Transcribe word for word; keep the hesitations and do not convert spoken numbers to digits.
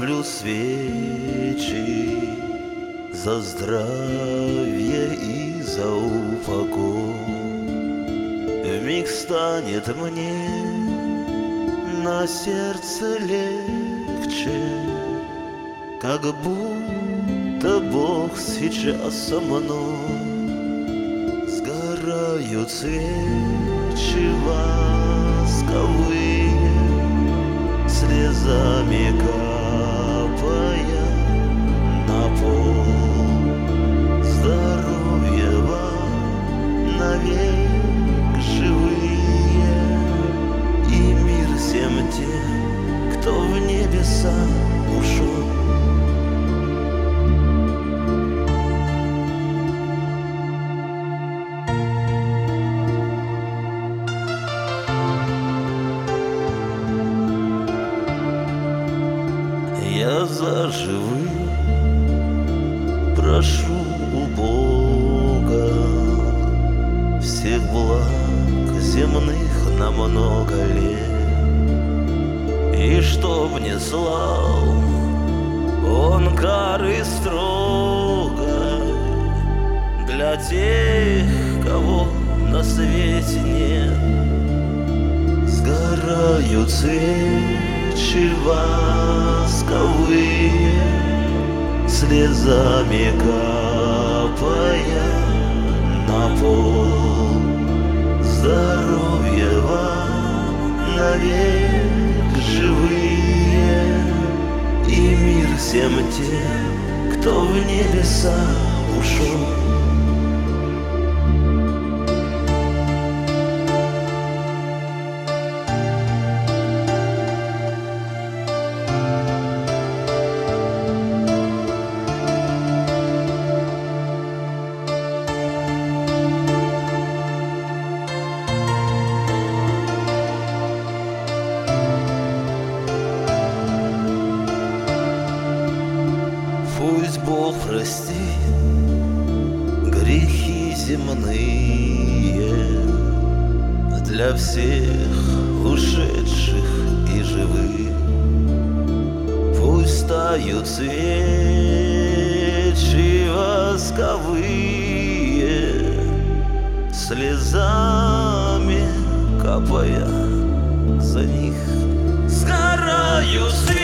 Ставлю свечи за здравие и за упокой. Вмиг станет мне на сердце легче, как будто Бог сейчас со мной. Сгорают свечи восковые, слезами капая на пол. Здоровья вам навек живые, и мир всем тем, кто в небеса ушел. Я за живых прошу у Бога всех благ земных на много лет, и чтоб не слал Он кары строгой для тех, кого на свете нет. Сгорают свечи восковые, слезами капая на пол. Здоровья вам навек живые, и мир всем тем, кто в небеса ушел. Пусть Бог простит грехи земные для всех ушедших и живых. Пусть тают свечи восковые, слезами капая за них. Сгорают свечи